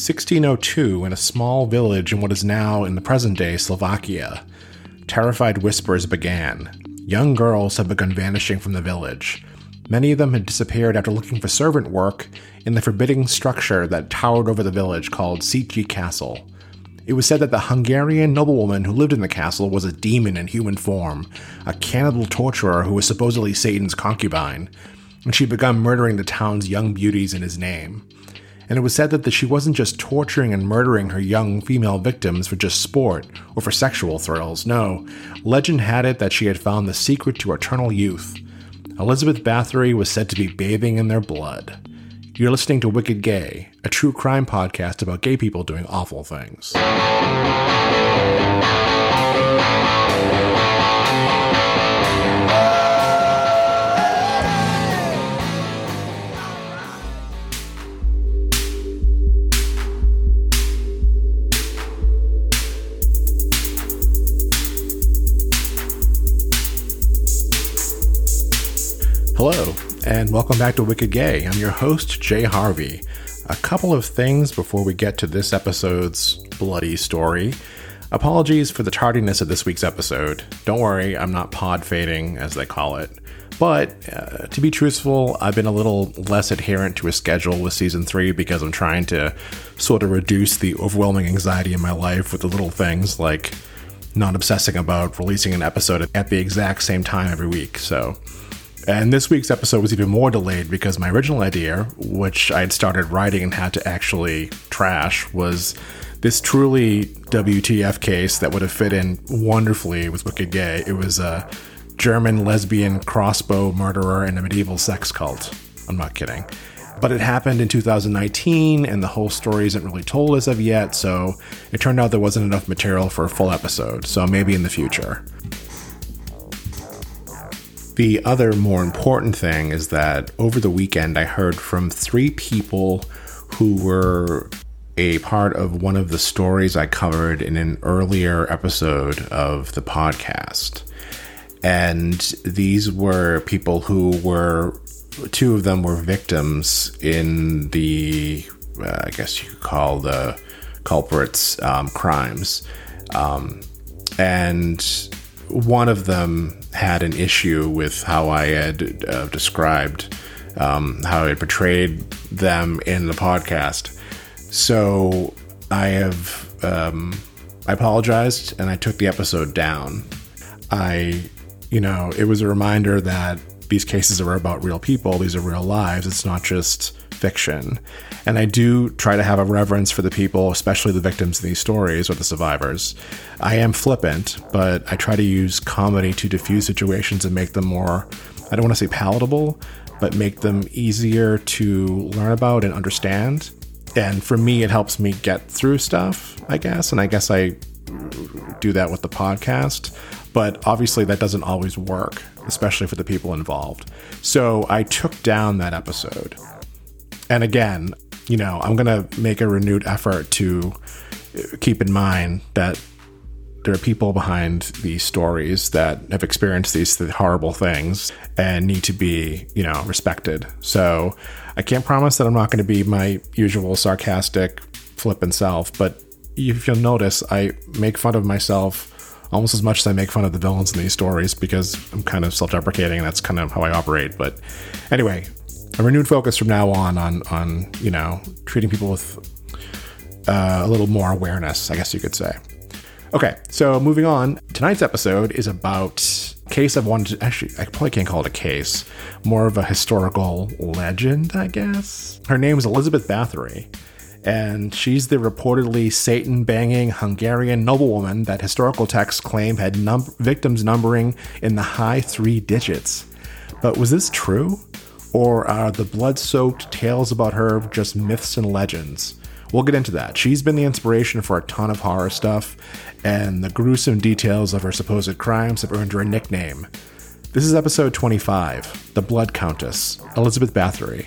1602, in a small village in what is now in the present-day Slovakia, terrified whispers began. Young girls had begun vanishing from the village. Many of them had disappeared after looking for servant work in the forbidding structure that towered over the village called Széchenyi Castle. It was said that the Hungarian noblewoman who lived in the castle was a demon in human form, a cannibal torturer who was supposedly Satan's concubine, and she had begun murdering the town's young beauties in his name. And it was said that she wasn't just torturing and murdering her young female victims for just sport or for sexual thrills. No, legend had it that she had found the secret to eternal youth. Elizabeth Bathory was said to be bathing in their blood. You're listening to Wicked Gay, a true crime podcast about gay people doing awful things. Hello, and welcome back to Wicked Gay. I'm your host, Jay Harvey. A couple of things before we get to this episode's bloody story. Apologies for the tardiness of this week's episode. Don't worry, I'm not pod fading, as they call it. But, to be truthful, I've been a little less adherent to a schedule with Season 3 because I'm trying to sort of reduce the overwhelming anxiety in my life with the little things like not obsessing about releasing an episode at the exact same time every week, And this week's episode was even more delayed because my original idea, which I had started writing and had to actually trash, was this truly WTF case that would have fit in wonderfully with Wicked Gay. It was a German lesbian crossbow murderer in a medieval sex cult. I'm not kidding. But it happened in 2019, and the whole story isn't really told as of yet, so it turned out there wasn't enough material for a full episode, so maybe in the future. The other more important thing is that over the weekend I heard from 3 people who were a part of one of the stories I covered in an earlier episode of the podcast. And these were people who were, 2 of them were victims in the, I guess you could call the culprits, crimes. And one of them had an issue with how I had described how I had portrayed them in the podcast. So I apologized and I took the episode down. It was a reminder that these cases are about real people. These are real lives. It's not just fiction. And I do try to have a reverence for the people, especially the victims in these stories or the survivors. I am flippant, but I try to use comedy to diffuse situations and make them more, I don't want to say palatable, but make them easier to learn about and understand. And for me, it helps me get through stuff, I guess. And I guess I do that with the podcast. But obviously that doesn't always work, especially for the people involved. So I took down that episode. And again, I'm going to make a renewed effort to keep in mind that there are people behind these stories that have experienced these horrible things and need to be, respected. So I can't promise that I'm not going to be my usual sarcastic, flippant self, but if you'll notice, I make fun of myself almost as much as I make fun of the villains in these stories because I'm kind of self-deprecating and that's kind of how I operate. But anyway, a renewed focus from now on treating people with a little more awareness, I guess you could say. Okay, so moving on. Tonight's episode is about a case I've wanted to... Actually, I probably can't call it a case. More of a historical legend, I guess. Her name is Elizabeth Bathory, and she's the reportedly Satan-banging Hungarian noblewoman that historical texts claim had victims numbering in the high 3 digits. But was this true? Or are the blood-soaked tales about her just myths and legends? We'll get into that. She's been the inspiration for a ton of horror stuff, and the gruesome details of her supposed crimes have earned her a nickname. This is episode 25, The Blood Countess, Elizabeth Bathory.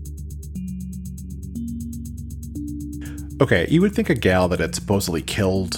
Okay, you would think a gal that had supposedly killed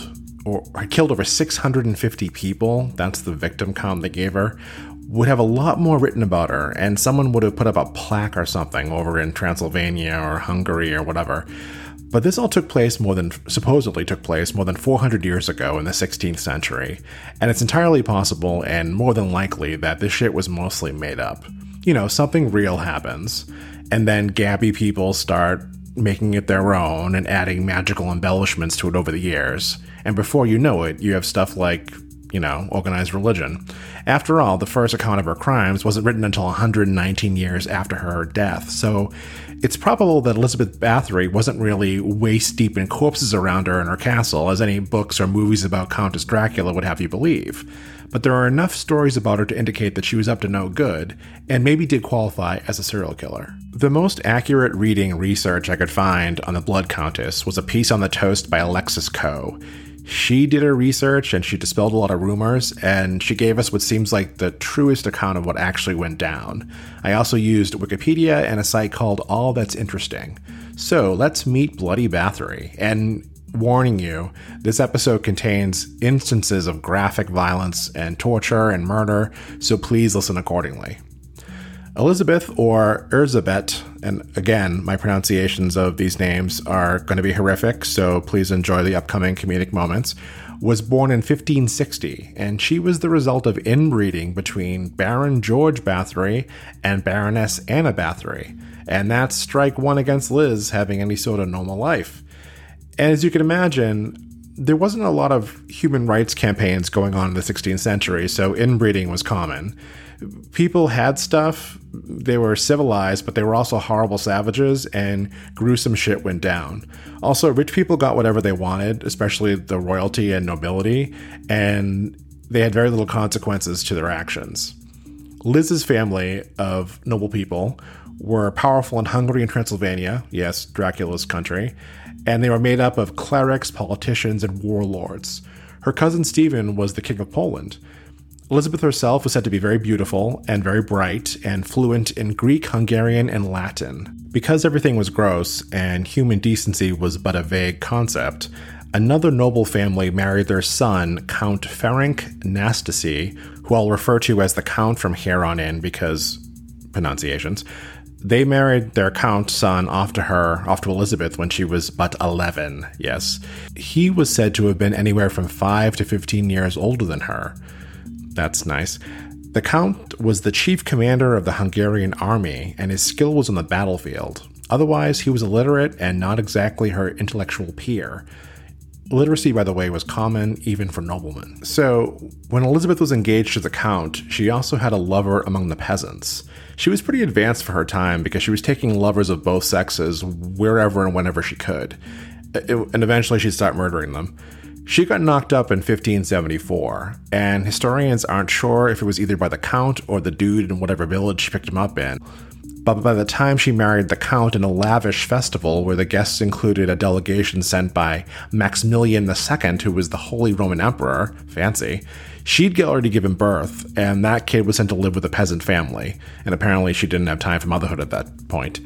or had killed over 650 people, that's the victim count they gave her, would have a lot more written about her, and someone would have put up a plaque or something over in Transylvania or Hungary or whatever. But this all supposedly took place more than 400 years ago in the 16th century, and it's entirely possible and more than likely that this shit was mostly made up. Something real happens, and then gabby people start making it their own and adding magical embellishments to it over the years. And before you know it, you have stuff like, organized religion. After all, the first account of her crimes wasn't written until 119 years after her death, so it's probable that Elizabeth Bathory wasn't really waist deep in corpses around her in her castle, as any books or movies about Countess Dracula would have you believe. But there are enough stories about her to indicate that she was up to no good, and maybe did qualify as a serial killer. The most accurate reading and research I could find on the Blood Countess was a piece on the Toast by Alexis Coe. She did her research and she dispelled a lot of rumors, and she gave us what seems like the truest account of what actually went down. I also used Wikipedia and a site called All That's Interesting. So let's meet Bloody Bathory. And warning you, this episode contains instances of graphic violence and torture and murder, so please listen accordingly. Elizabeth, or Erzsébet, and again, my pronunciations of these names are going to be horrific, so please enjoy the upcoming comedic moments, was born in 1560, and she was the result of inbreeding between Baron George Bathory and Baroness Anna Bathory, and that's strike one against Liz having any sort of normal life. And as you can imagine, there wasn't a lot of human rights campaigns going on in the 16th century, so inbreeding was common. People had stuff, they were civilized, but they were also horrible savages, and gruesome shit went down. Also, rich people got whatever they wanted, especially the royalty and nobility, and they had very little consequences to their actions. Liz's family of noble people were powerful in Hungary and Transylvania, yes, Dracula's country, and they were made up of clerics, politicians, and warlords. Her cousin Stephen was the king of Poland. Elizabeth herself was said to be very beautiful and very bright and fluent in Greek, Hungarian, and Latin. Because everything was gross and human decency was but a vague concept, another noble family married their son, Count Ferenc Nastasi, who I'll refer to as the Count from here on in because pronunciations. They married their Count son off to Elizabeth when she was but 11, yes. He was said to have been anywhere from 5 to 15 years older than her. That's nice. The Count was the chief commander of the Hungarian army, and his skill was on the battlefield. Otherwise, he was illiterate and not exactly her intellectual peer. Literacy, by the way, was common even for noblemen. So, when Elizabeth was engaged to the Count, she also had a lover among the peasants. She was pretty advanced for her time because she was taking lovers of both sexes wherever and whenever she could. And eventually she'd start murdering them. She got knocked up in 1574, and historians aren't sure if it was either by the Count or the dude in whatever village she picked him up in. But by the time she married the Count in a lavish festival where the guests included a delegation sent by Maximilian II, who was the Holy Roman Emperor, fancy, she'd already given birth, and that kid was sent to live with a peasant family, and apparently she didn't have time for motherhood at that point.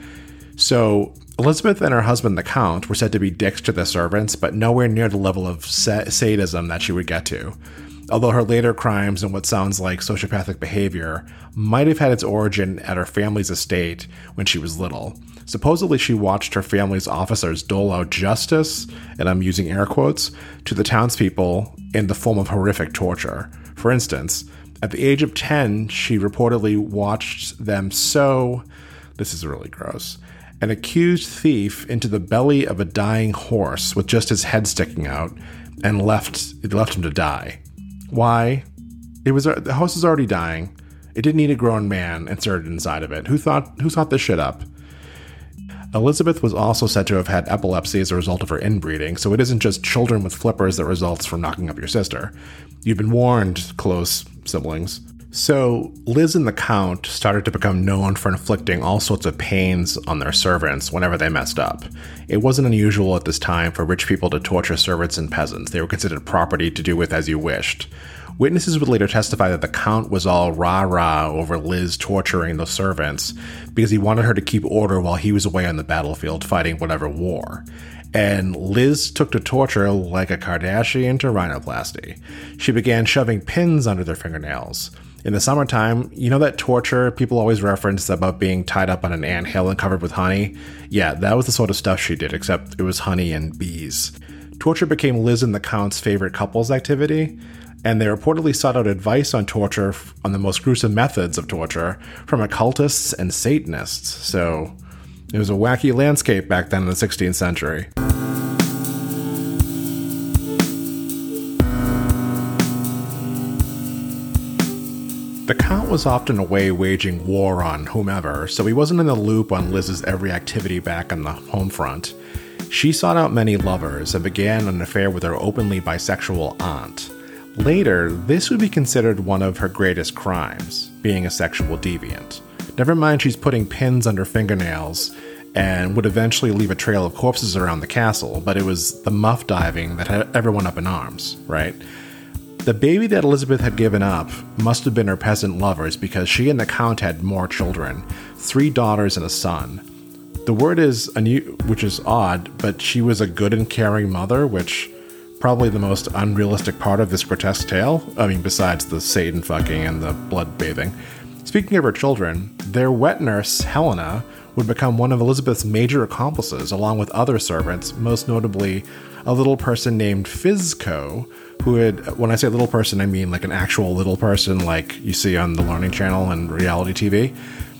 So Elizabeth and her husband, the Count, were said to be dicks to the servants, but nowhere near the level of sadism that she would get to. Although her later crimes and what sounds like sociopathic behavior might have had its origin at her family's estate when she was little. Supposedly she watched her family's officers dole out justice, and I'm using air quotes, to the townspeople in the form of horrific torture. For instance, at the age of 10, she reportedly watched them sew, this is really gross, an accused thief into the belly of a dying horse with just his head sticking out, and left him to die. Why? The horse was already dying. It didn't need a grown man inserted inside of it. Who thought this shit up? Elizabeth was also said to have had epilepsy as a result of her inbreeding, so it isn't just children with flippers that results from knocking up your sister. You've been warned, close siblings. So, Liz and the Count started to become known for inflicting all sorts of pains on their servants whenever they messed up. It wasn't unusual at this time for rich people to torture servants and peasants. They were considered property to do with as you wished. Witnesses would later testify that the Count was all rah-rah over Liz torturing the servants because he wanted her to keep order while he was away on the battlefield fighting whatever war. and Liz took to torture like a Kardashian to rhinoplasty. She began shoving pins under their fingernails. In the summertime, you know that torture people always reference about being tied up on an anthill and covered with honey? Yeah, that was the sort of stuff she did, except it was honey and bees. Torture became Liz and the Count's favorite couples activity, and they reportedly sought out advice on torture, on the most gruesome methods of torture, from occultists and Satanists. So it was a wacky landscape back then in the 16th century. The Count was often away waging war on whomever, so he wasn't in the loop on Liz's every activity back on the home front. She sought out many lovers and began an affair with her openly bisexual aunt. Later, this would be considered one of her greatest crimes, being a sexual deviant. Never mind she's putting pins under fingernails and would eventually leave a trail of corpses around the castle, but it was the muff diving that had everyone up in arms, right? The baby that Elizabeth had given up must have been her peasant lovers, because she and the Count had more children, 3 daughters and a son. The word is, which is odd, but she was a good and caring mother, which probably the most unrealistic part of this grotesque tale. I mean, besides the Satan fucking and the blood bathing. Speaking of her children, their wet nurse, Helena, would become one of Elizabeth's major accomplices, along with other servants, most notably a little person named Fizco, who had, when I say little person, I mean like an actual little person like you see on the Learning Channel and reality TV.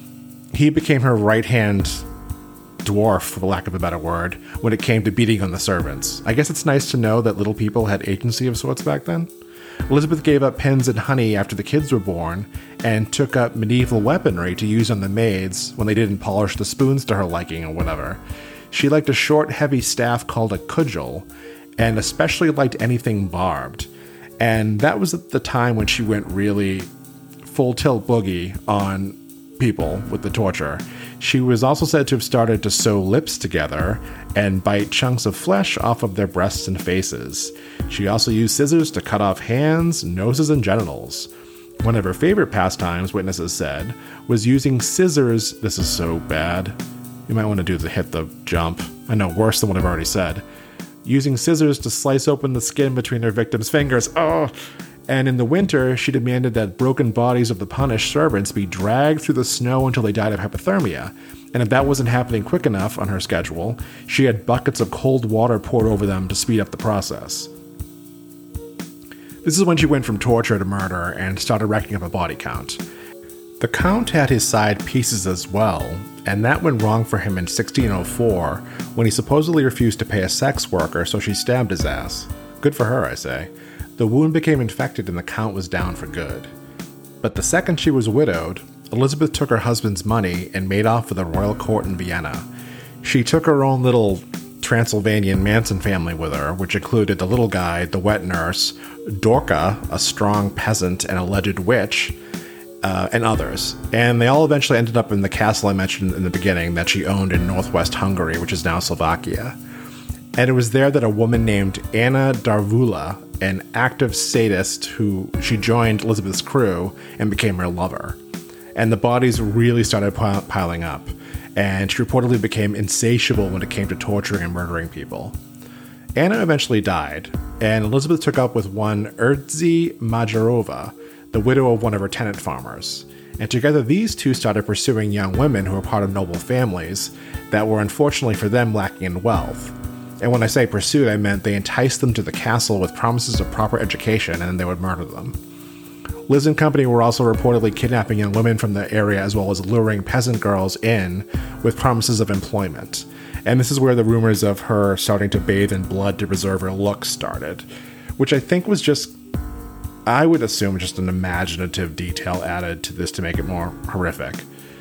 He became her right-hand dwarf, for lack of a better word, when it came to beating on the servants. I guess it's nice to know that little people had agency of sorts back then. Elizabeth gave up pins and honey after the kids were born, and took up medieval weaponry to use on the maids when they didn't polish the spoons to her liking or whatever. She liked a short, heavy staff called a cudgel, and especially liked anything barbed. And that was at the time when she went really full tilt boogie on people with the torture. She was also said to have started to sew lips together and bite chunks of flesh off of their breasts and faces. She also used scissors to cut off hands, noses, and genitals. One of her favorite pastimes, witnesses said, was using scissors. This is so bad. You might want to do the hit the jump. I know, worse than what I've already said. Using scissors to slice open the skin between her victim's fingers. Oh! And in the winter, she demanded that broken bodies of the punished servants be dragged through the snow until they died of hypothermia. And if that wasn't happening quick enough on her schedule, she had buckets of cold water poured over them to speed up the process. This is when she went from torture to murder and started racking up a body count. The Count had his side pieces as well, and that went wrong for him in 1604 when he supposedly refused to pay a sex worker, so she stabbed his ass. Good for her, I say. The wound became infected and the Count was down for good. But the second she was widowed, Elizabeth took her husband's money and made off with the royal court in Vienna. She took her own little Transylvanian Manson family with her, which included the little guy, the wet nurse, Dorka, a strong peasant and alleged witch, and others. And they all eventually ended up in the castle I mentioned in the beginning that she owned in northwest Hungary, which is now Slovakia. And it was there that a woman named Anna Darvula, an active sadist who she joined Elizabeth's crew and became her lover. And the bodies really started piling up, and she reportedly became insatiable when it came to torturing and murdering people. Anna eventually died, and Elizabeth took up with one Erdzi Majarova, the widow of one of her tenant farmers. And together these two started pursuing young women who were part of noble families that were unfortunately for them lacking in wealth. And when I say pursued, I meant they enticed them to the castle with promises of proper education, and then they would murder them. Liz and company were also reportedly kidnapping young women from the area, as well as luring peasant girls in with promises of employment. And this is where the rumors of her starting to bathe in blood to preserve her looks started, which I think was just, I would assume, just an imaginative detail added to this to make it more horrific.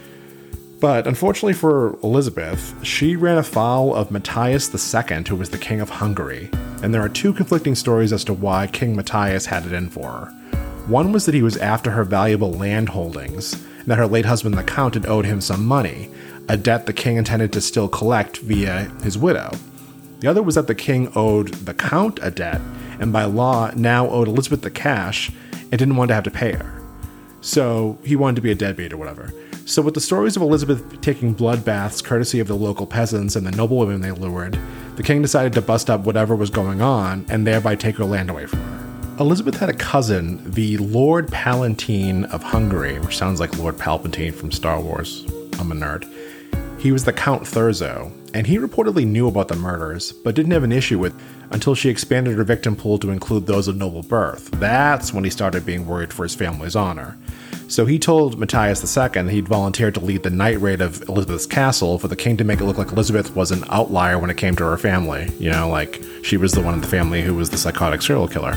But unfortunately for Elizabeth, she ran afoul of Matthias II, who was the king of Hungary, and there are two conflicting stories as to why King Matthias had it in for her. One was that he was after her valuable land holdings, and that her late husband the Count had owed him some money, a debt the king intended to still collect via his widow. The other was that the king owed the Count a debt, and by law now owed Elizabeth the cash and didn't want to have to pay her. So he wanted to be a deadbeat or whatever. So with the stories of Elizabeth taking bloodbaths courtesy of the local peasants and the noblewomen they lured, the king decided to bust up whatever was going on and thereby take her land away from her. Elizabeth had a cousin, the Lord Palatine of Hungary, which sounds like Lord Palpatine from Star Wars. I'm a nerd. He was the Count Thurzo, and he reportedly knew about the murders, but didn't have an issue with until she expanded her victim pool to include those of noble birth. That's when he started being worried for his family's honor. So he told Matthias II he'd volunteered to lead the night raid of Elizabeth's castle for the king to make it look like Elizabeth was an outlier when it came to her family. You know, like she was the one in the family who was the psychotic serial killer.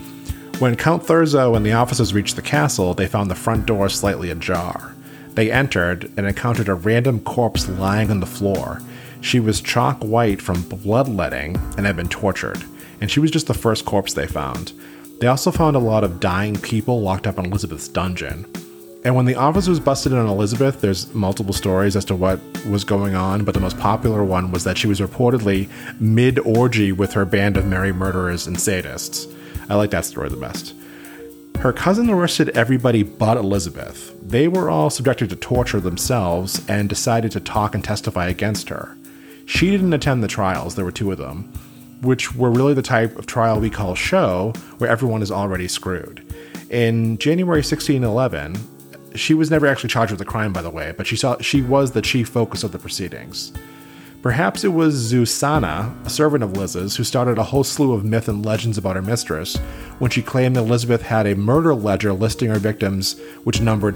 When Count Thurzo and the officers reached the castle, they found the front door slightly ajar. They entered and encountered a random corpse lying on the floor. She was chalk white from bloodletting and had been tortured, and she was just the first corpse they found. They also found a lot of dying people locked up in Elizabeth's dungeon. And when the officers busted in on Elizabeth, there's multiple stories as to what was going on, but the most popular one was that she was reportedly mid-orgy with her band of merry murderers and sadists. I like that story the best. Her cousin arrested everybody but Elizabeth. They were all subjected to torture themselves and decided to talk and testify against her. She didn't attend the trials, there were 2 of them, which were really the type of trial we call show, where everyone is already screwed. In January 1611, she was never actually charged with a crime, by the way, but she was the chief focus of the proceedings. Perhaps it was Susanna, a servant of Liz's, who started a whole slew of myth and legends about her mistress when she claimed that Elizabeth had a murder ledger listing her victims, which numbered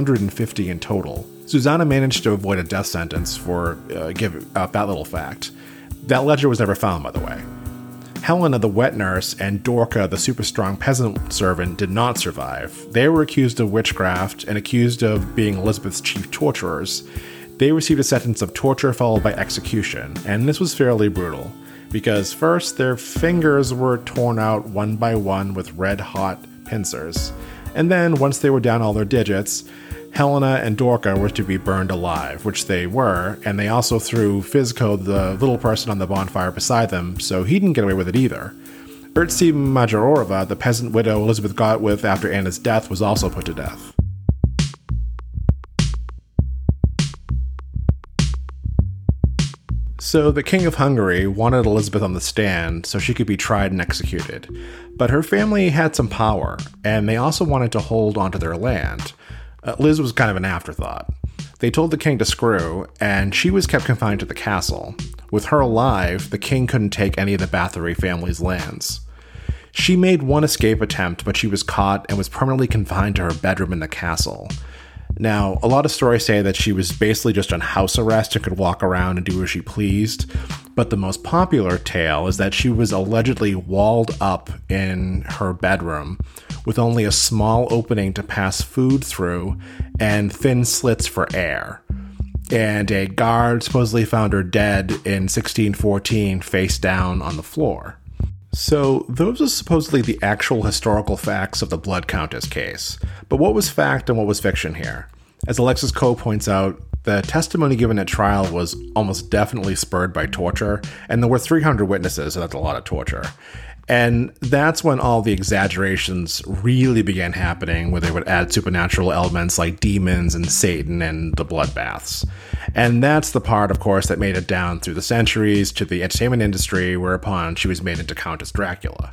650 in total. Susanna managed to avoid a death sentence for that little fact. That ledger was never found, by the way. Helena, the wet nurse, and Dorca, the super-strong peasant servant, did not survive. They were accused of witchcraft and accused of being Elizabeth's chief torturers. They received a sentence of torture followed by execution, and this was fairly brutal, because first their fingers were torn out one by one with red-hot pincers, and then once they were down all their digits, Helena and Dorca were to be burned alive, which they were, and they also threw Fizko, the little person, on the bonfire beside them, so he didn't get away with it either. Urtsi Majorova, the peasant widow Elizabeth got with after Anna's death, was also put to death. So the King of Hungary wanted Elizabeth on the stand so she could be tried and executed. But her family had some power, and they also wanted to hold onto their land. Liz was kind of an afterthought. They told the king to screw, and she was kept confined to the castle. With her alive, the king couldn't take any of the Bathory family's lands. She made one escape attempt, but she was caught and was permanently confined to her bedroom in the castle. Now, a lot of stories say that she was basically just on house arrest and could walk around and do as she pleased, but the most popular tale is that she was allegedly walled up in her bedroom with only a small opening to pass food through and thin slits for air. And a guard supposedly found her dead in 1614 face down on the floor. So those are supposedly the actual historical facts of the Blood Countess case. But what was fact and what was fiction here? As Alexis Coe points out, the testimony given at trial was almost definitely spurred by torture, and there were 300 witnesses, so that's a lot of torture. And that's when all the exaggerations really began happening, where they would add supernatural elements like demons and Satan and the bloodbaths. And that's the part, of course, that made it down through the centuries to the entertainment industry, whereupon she was made into Countess Dracula.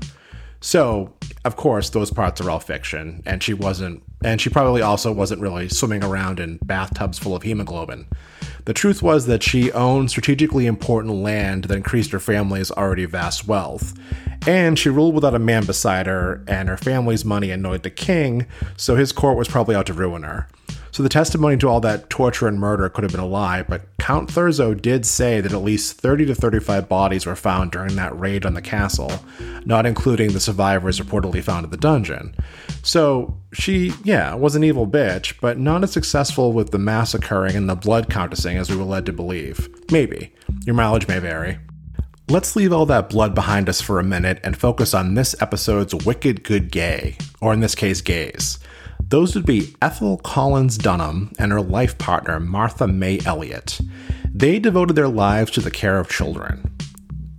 So, of course, those parts are all fiction, and she probably also wasn't really swimming around in bathtubs full of hemoglobin. The truth was that she owned strategically important land that increased her family's already vast wealth, and she ruled without a man beside her, and her family's money annoyed the king, so his court was probably out to ruin her. So the testimony to all that torture and murder could have been a lie, but Count Thurzo did say that at least 30 to 35 bodies were found during that raid on the castle, not including the survivors reportedly found in the dungeon. So she, was an evil bitch, but not as successful with the massacring and the blood countessing as we were led to believe. Maybe. Your mileage may vary. Let's leave all that blood behind us for a minute and focus on this episode's wicked good gay, or in this case, gays. Those would be Ethel Collins Dunham and her life partner, Martha May Elliott. They devoted their lives to the care of children.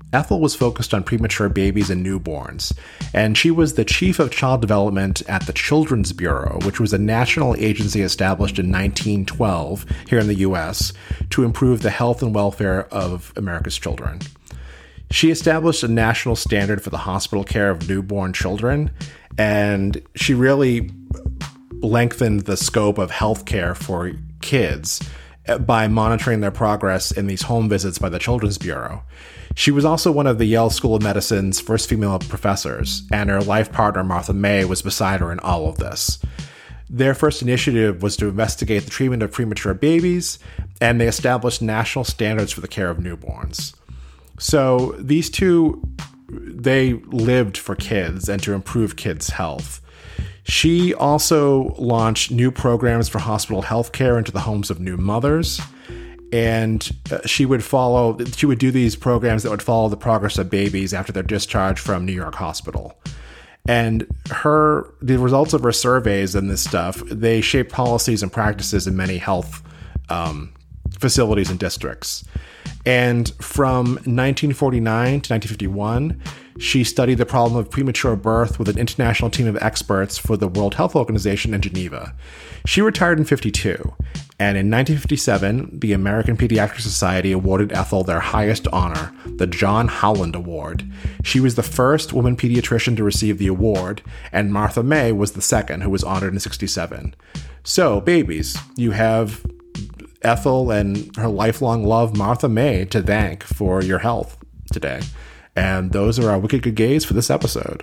Ethel was focused on premature babies and newborns, and she was the chief of child development at the Children's Bureau, which was a national agency established in 1912 here in the U.S. to improve the health and welfare of America's children. She established a national standard for the hospital care of newborn children, and she really lengthened the scope of health care for kids by monitoring their progress in these home visits by the Children's Bureau. She was also one of the Yale School of Medicine's first female professors, and her life partner, Martha May, was beside her in all of this. Their first initiative was to investigate the treatment of premature babies, and they established national standards for the care of newborns. So these two, they lived for kids and to improve kids' health. She also launched new programs for hospital health care into the homes of new mothers. And she would do these programs that would follow the progress of babies after their discharge from New York Hospital. And the results of her surveys and this stuff, they shaped policies and practices in many health facilities and districts. And from 1949 to 1951, she studied the problem of premature birth with an international team of experts for the World Health Organization in Geneva. She retired in 1952, and in 1957, the American Pediatric Society awarded Ethel their highest honor, the John Howland Award. She was the first woman pediatrician to receive the award, and Martha May was the second, who was honored in 1967. So, babies, you have Ethel and her lifelong love, Martha May, to thank for your health today. And those are our Wicked Good Gays for this episode.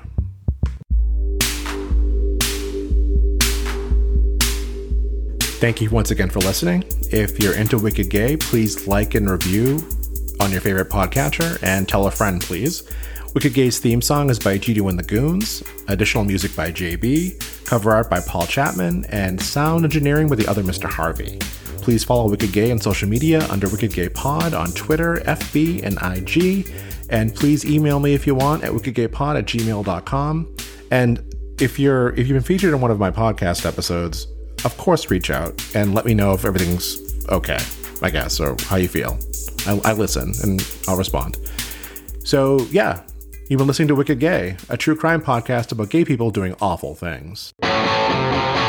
Thank you once again for listening. If you're into Wicked Gay, please like and review on your favorite podcatcher, and tell a friend, please. Wicked Gay's theme song is by G2 and the Goons, additional music by JB, cover art by Paul Chapman, and sound engineering by the other Mr. Harvey. Please follow Wicked Gay on social media under Wicked Gay Pod on Twitter, FB, and IG. And please email me if you want at wickedgaypod@gmail.com. And if you've been featured in one of my podcast episodes, of course reach out and let me know if everything's okay, I guess, or how you feel. I listen and I'll respond. So yeah, you've been listening to Wicked Gay, a true crime podcast about gay people doing awful things.